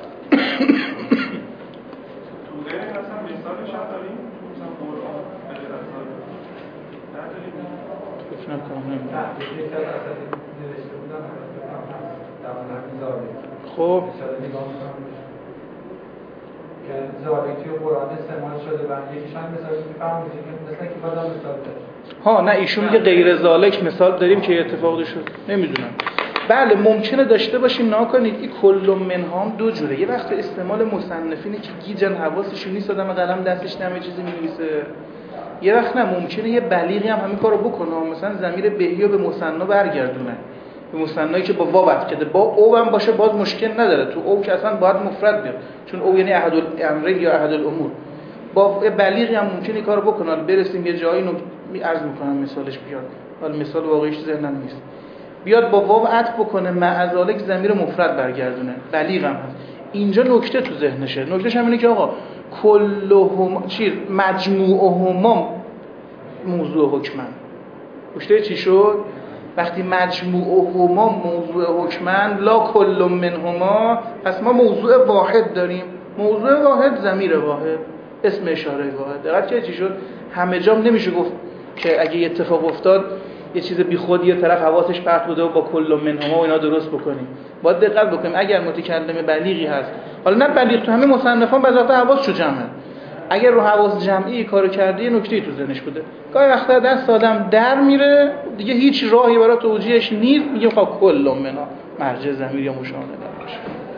خب که ذالک توی قرآن استعمال شده و یکیشان مثال میفهمید که مثلا که بعدا مثال داره. ها نه ایشون میگه غیر ذالک مثال داریم که اتفاقی شد. نمیدونم. بله ممکنه داشته باشیم. نکنید این کل منهام 2 جوره. یه وقت استعمال مصنفینه که گیجن حواسشون نیست، آدم قلم دستش نمیه چیزی می‌نویسه. یه وقت نه، ممکنه یه بلیغی هم همین کارو بکنه، مثلا ضمیر بهی رو به مثنا برگردونه، به مثنایی که با واو عطف کرده. با او هم باشه باز مشکل نداره. تو او که اصلا باید مفرد بیاد، چون او یعنی احد الامرین یا احد الامور. با بلیغی هم ممکنه این کارو بکنه. برسیم یه جایی عرض می‌کنم مثالش بیاد. حالا مثال واقعیش ذهنم نیست. بیاد با واو عطف بکنه، معذالک ضمیر مفرد برگردونه. بلیغ هم هست. اینجا نکته تو ذهنشه. نکتهش هم اینه که آقا کلهم مجموعهما موضوع حکمن. گوشته چی شد؟ وقتی مجموعهما موضوع حکمن لا کل منهما، پس ما موضوع واحد داریم. موضوع واحد ضمیر واحد، اسم اشاره واحد. دقت چی شد؟ همه جام نمیشه گفت که اگه یه اتفاق افتاد یه چیز بیخودی یه طرف حواسش پرت بوده و با کل منهما و اینا درست بکنیم. باید دقت بکنیم اگر متکلم بلیغی هست، حالا نه بلیغ، تو همه مصنفان به ذات حواسشو جمعه، اگر رو حواس جمعی کارو کردی نکته‌ای تو ذهنش بوده، گاهی وقتا دست آدم در میره دیگه هیچ راهی برای توجیهش نیست، میگه خب کل منا مرجع ضمیر یا مشاهده باشه.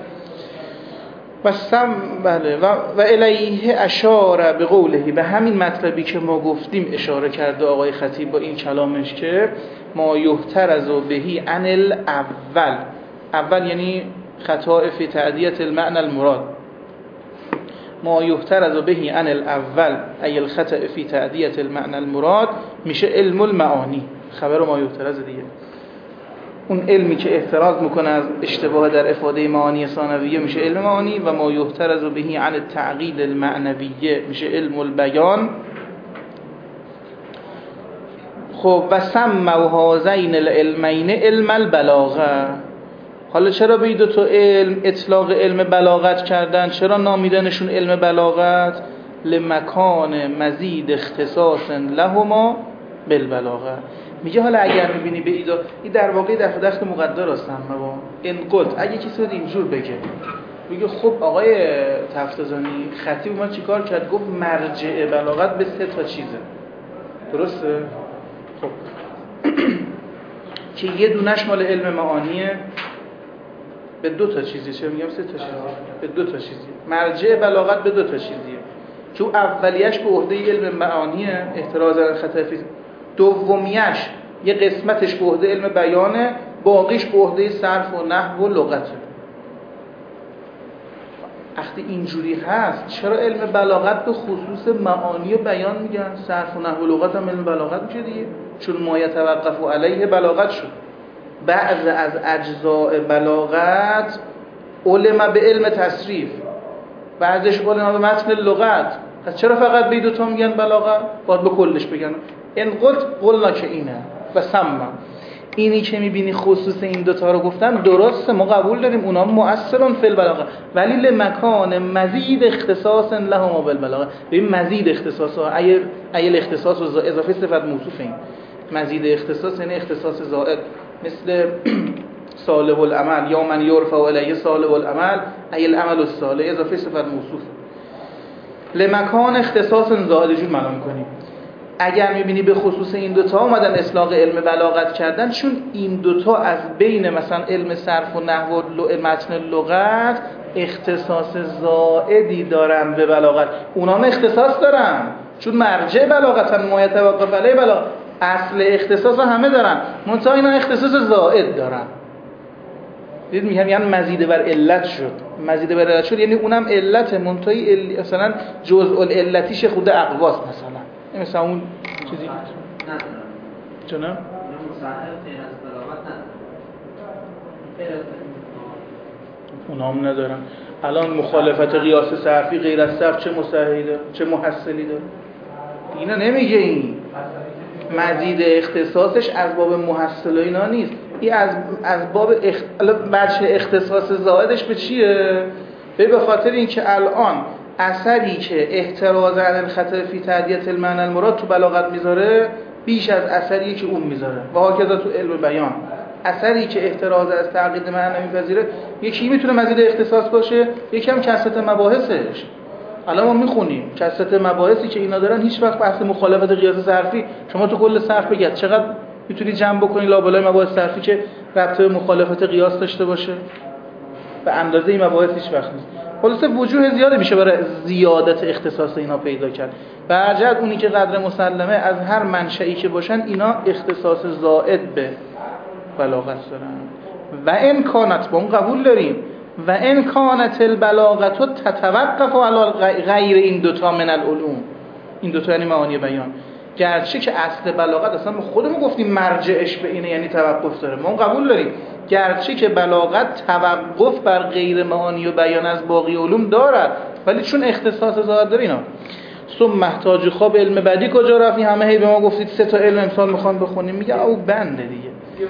بله و الیه اشاره به قوله، به همین مطلبی که ما گفتیم اشاره کرده آقای خطیب با این کلامش که ما یحترز بهی عن الاول، اول یعنی خطا فی تعدیت المعنى المراد، ما یحترز بهی عن الاول ای الخطأ فی تعدیت المعنى المراد میشه علم المعانی، خبر ما یحترز دیگه، اون علمی که احتراز میکنه از اشتباه در افاده معانی ثانویه میشه علم معانی، و ما یحترز بهی عن التعقید المعنویه میشه علم البیان. خب و سموا هذین العلمین علم البلاغه، حالا چرا به این دو تا علم اطلاق علم بلاغت کردن؟ چرا نامیدنشون علم بلاغت؟ لمکان مزید اختصاص لهما بالبلاغه. میگه حالا اگر میبینی به ایدا، این در واقع دخت مقدر هستم با این قلت، اگه کسی بود اینجور بگه میگه خب آقای تفتازانی خطیب اومد چیکار کرد؟ گفت مرجع بلاغت به 3 تا چیزه، درسته؟ خب که یه دونش مال علم معانیه، به 2 تا چیزی، چه میگم 3 تا چیزی، به 2 تا چیزی، مرجع بلاغت به 2 تا چیزیه که اولیش به عهده علم معانیه احتراز از خطا فی، دومیش یه قسمتش به عهده علم بیانه، باقیش به عهده صرف و نحو و لغته. وقتی اینجوری هست چرا علم بلاغت به خصوص معانی و بیان میگن؟ صرف و نحو و لغت هم علم بلاغت میشه دیگه، چون ما یتوقف علیه بلاغت شد. بعض از اجزاء بلاغت علم به علم تصریف، بعضش علم به متن لغت، پس چرا فقط به 2 تا میگن بلاغت؟ باید به کلش بگن. این قلنا که اینه و سمم، اینی که میبینی خصوص این 2 تا رو گفتن درسته، ما قبول داریم اونا مؤثرون فی البلاغه، ولی لمکان مزید اختصاص لهما بالبلاغه. ببین مزید اختصاص ها ایل اختصاص و اضافه صفت موصوف، این مزید اختصاص یعنی اختصاص زائد، مثل صالح العمل یا من یرفع الیه صالح العمل ای العمل الصالح، اضافه صفت موصوف، لمکان اختصاص زائد جور معلوم کنیم. اگر میبینی به خصوص این 2 تا اومدن اطلاق علم بلاغت کردن، چون این 2 تا از بین مثلا علم صرف و نحو و متن لغت اختصاص زائدی دارن به بلاغت، اونا هم اختصاص دارن چون مرجع بلاغتن، ما یتوقف علیه بلاغت، اصل اختصاص همه دارن، منتها اینا اختصاص زائد دارن. دید میگم یعنی مزید بر علت شد، مزید بر علت شد یعنی اونم علت، منتهی مثلا جزء العلتیش خود اقواس، مثلا اون چیزی چون نه اونا هم ندارن. الان مخالفت قیاس صرفی غیر از صرف چه مصححی داره، چه محصلی داره؟ اینا نمیگه. این مزید اختصاصش از باب محصل و اینا نیست، این از باب بچه اختصاص زائدش به چیه؟ به خاطر اینکه الان اثری که احتراز عن الخطأ فی تعدیت المعنى المراد تو بلاغت میذاره بیش از اثری که اون میذاره، و هاکذا تو علم بیان اثری که احتراز از تعقید معنی میپذیره یکی میتونه مزید اختصاص باشه، یکی هم کثرت مباحثش. الان ما میخونیم کثرت مباحثی که اینا دارن، هیچ وقت بحث مخالفت قیاس صرفی شما تو کل صرف بگید چقدر میتونی جمع بکنی لابلای مباحث صرفی که ربط به مخالفت قیاس داشته باشه؟ به اندازه این مباحث هیچ وقت نیست. خلاصه وجوه زیاده میشه برای زیادت اختصاص اینا پیدا کرد. برجت اونی که قدر مسلمه از هر منشئی که باشن اینا اختصاص زائد به بلاغت دارن. و ان کانت، با اون قبول داریم، و ان کانت البلاغت تتوقف علی غیر این 2 تا من العلوم، این 2 تا یعنی معانی بیان، گرچه که اصل بلاغت اصلا ما خودمون گفتیم مرجعش به اینه، یعنی توقف داره، ما اون قبول داریم، گرچه که بلاغت توقف بر غیر معانی و بیان از باقی علوم دارد، ولی چون اختصاص زائد داره اینا. ثم محتاج خواب علم بعدی کجا رفت؟ همه هی به ما گفتید 3 تا علم امسال میخوان بخونیم، میگه او بنده دیگه.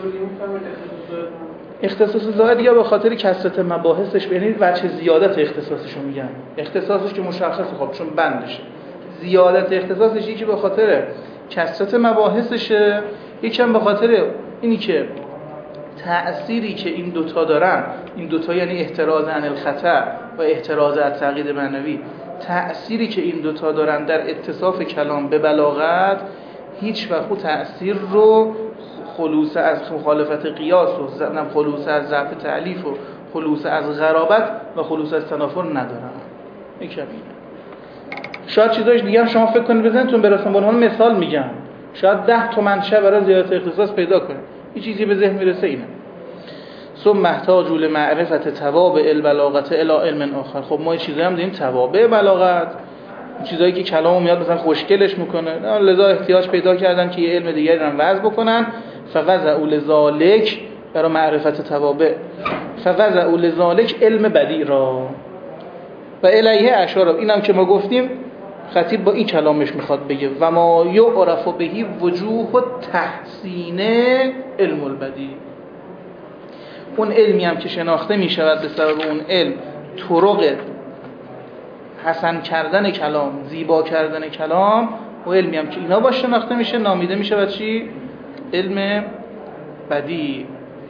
اختصاص زائد یا به خاطر کثرت مباحثش، یعنی وجه زیادت اختصاصشو میگن، اختصاصش که مشخصه، خب چون بندشه زیادت اختصاصش یکی به خاطر کثرت مباحثشه، یکم به خاطر اینی که تأثیری که این دوتا دارن، این دوتا یعنی احتراز عن الخطأ و احتراز از تقلید معنوی، تأثیری که این دوتا دارن در اتصاف کلام به بلاغت هیچ وقت اون تأثیر رو خلوص از مخالفت قیاس و خلوص از ضعف تألیف و خلوص از غرابت و خلوص از تنافر ندارن. یکم اینه. شاید چیزایش دیگه هم شما فکر کنید بزنتون برسن، به عنوان مثال میگم شاید 10 تومنشه برای زیادت اختصاص پیدا کنه، یه چیزی به ذهن میرسه اینه. ثم محتاج لمعرفت توابع البلاغت الی علم آخر. خب ما چیزایی هم داریم توابع بلاغت، چیزایی که کلامو میاد مثلا خوشگلش میکنه، لذا احتیاج پیدا کردن که یه علم دیگری رو وضع بکنن. فوضعوا لذالک، برای معرفت توابع فوضعوا لذالک علم بدیع را و الیه اشاره. اینم که ما گفتیم خطیب با این کلامش میخواد بگه و ما یعرف بهی وجوه تحسین علم البدیع. اون علمی هم که شناخته میشود به سبب اون علم طرق حسن کردن کلام، زیبا کردن کلام، و علمی هم که اینا باش شناخته میشه نامیده میشه و چی؟ علم بدیع.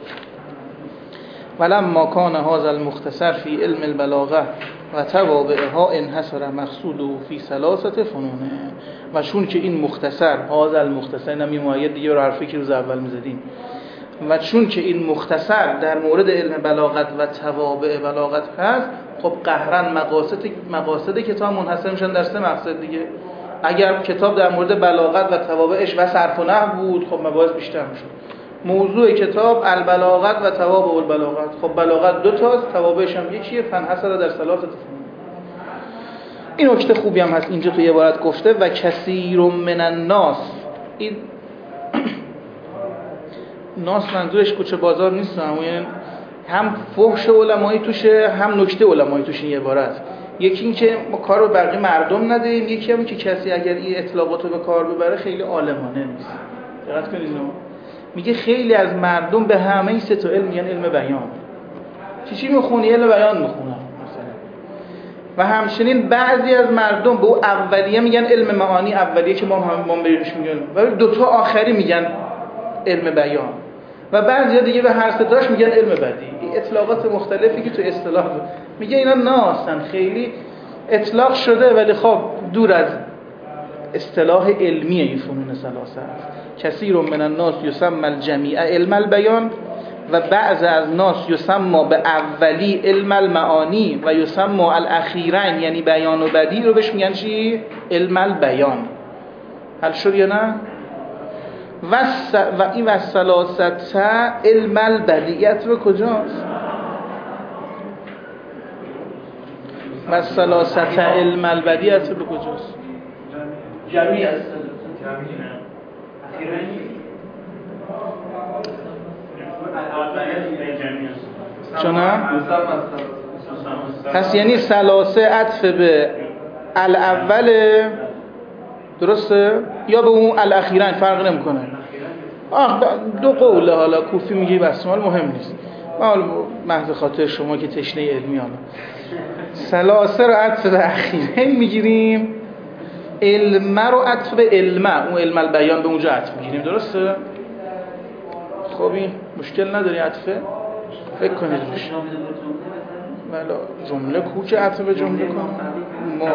ولما کان هذا المختصر فی علم البلاغه و توابعها انحصر مقصوده فی ثلاثه فنونه. و چون که این مختصر، هذا المختصر نمی مؤید دیگه رو حرفی که روز اول میزدیم، و چون که این مختصر در مورد علم بلاغت و توابع بلاغت هست، خب قهرن مقاصد کتاب منحصر میشن در 3 مقصد دیگه. اگر کتاب در مورد بلاغت و توابعش و صرف و نحو بود، خب مباحث بیشتر میشد. موضوع کتاب البلاغت و توابع البلاغت، خب بلاغت 2 تاست، توابعش هم یکیه، فانحصر در ثلاثه فنون. این نکته خوبی هم هست اینجا توی عبارت گفته و کثیر من الناس. این ناس منظورش کوچه بازار نیست، هم فحش علمایی توشه هم نکته علمایی توشه. این عبارت یکی این که ما کار رو بقیه مردم نداریم، یکی هم که کسی اگر این اطلاقات رو به کار ببره خیلی عالمانه نیست. دقت کنید اینو میگه خیلی از مردم به همه این 3 تا علم میگن علم بیان. چی میخونی؟ علم بیان میخونن مثلا. و همچنین بعضی از مردم به اون اولیه میگن علم معانی، اولیه که ما بهش میگن، ولی 2 تا آخری میگن علم بیان. و بعضیا دیگه به هر 3 تاش میگن علم بدیع. این اطلاقات مختلفی که تو اصطلاح میگه اینا ناسن، خیلی اطلاق شده ولی خب دور از اصطلاح علمی این فنون ثلاثه است. کثیر من الناس یسمى الجمیع علم البیان و بعض از ناس یسمى به اولی علم المعانی و یسمى الاخیرین یعنی بیان و بدیع رو بهش میگن چی؟ علم البیان. حل شد یا نه؟ و این و ثلاثه علم البدیعت به کجاست؟ و ثلاثه علم البدیعت به کجاست؟ جمعی است. چونه؟ پس یعنی ثلاثه عطف به الاول درسته؟ یا به اون الاخیرین فرق نمیکنه. 2 قوله، حالا کوفی میگه بسمال مهم نیست، حالا محض خاطر شما که تشنه علمی حالا ثلاثه رو عطف به اخیرین میگیریم، علم رو عطف به علمه، اون علم البیان به اونجا عطف میگیریم. درسته؟ خوبی مشکل نداری عطفه؟ فکر کنید روش. بله جمله کوچه عطف به جمله کنم. ما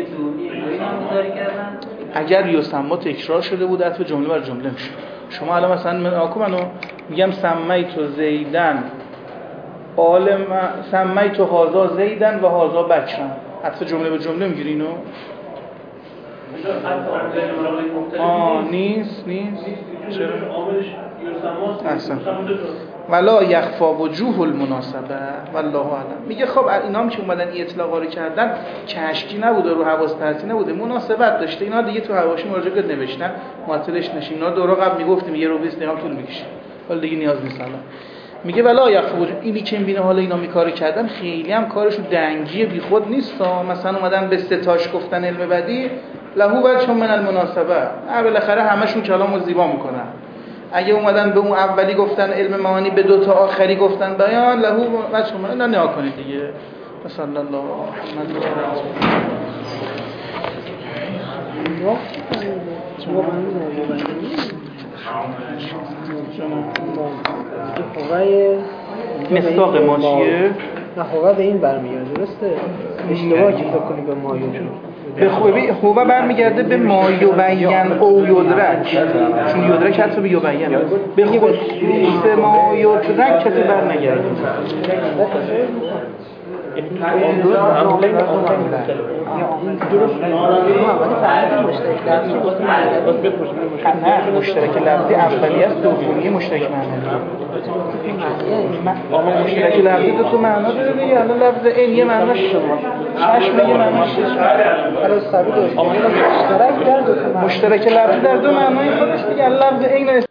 اگر یسمى تکرار شده بود عطف جمله بر جمله میشه. شما الان مثلا منو میگم سمیت زیدن عالم، سمیت هذا زیدن و هذا بکرن، عطف جمله به جمله میگیری اینو؟ نیست چرا؟ احسن. ولا یخفا وجوه المناسبه والله اعلم. میگه خب اینا هم که اومدن این اطلاقا رو کردن کشکی نبوده، رو حواس پرتی نبوده، مناسبت داشته. اینا دیگه تو حواشی مراجعه کرد نوشتن، معطلش نشین. اینا دوره قبل میگفتیم یه رو 20 دقیقه طول میکشه، حالا دیگه نیاز نیست. میگه ولا یخفا وجوه، اینی که میبینه حالا اینا میکارو کردن خیلی هم کارشو دنگی بیخود نیست. مثلا اومدن به 3 تاش گفتن علم بدیع لهو وجه من المناسبه، بالاخره همشون کلامو زیبا میکنن. اگه اومدن به اون اولی گفتن علم معانی، به 2 تا آخری گفتن بیان، لهو وجه من. نه نیا کنید دیگه. صلی الله علیه و محمد. مصداق ما چیه؟ نه هوا به این برمیگرده درسته؟ اشتباه که فکر کنی به ما به خوبی هوا برمیگرده به ما یبین او یدرک، چون یدرک حتی به یبین به خود به ما یدرک کسی برنگرده. نه مشترک لفظی اولی است، دومی مشترک معنوی. مشترک لفظی دو تا معنا داره دیگه. الان لفظ این یه معناش چشم، یه معناش مشترک در دو تا مشترک لفظی در دو معنای خودش دیگه. لفظ این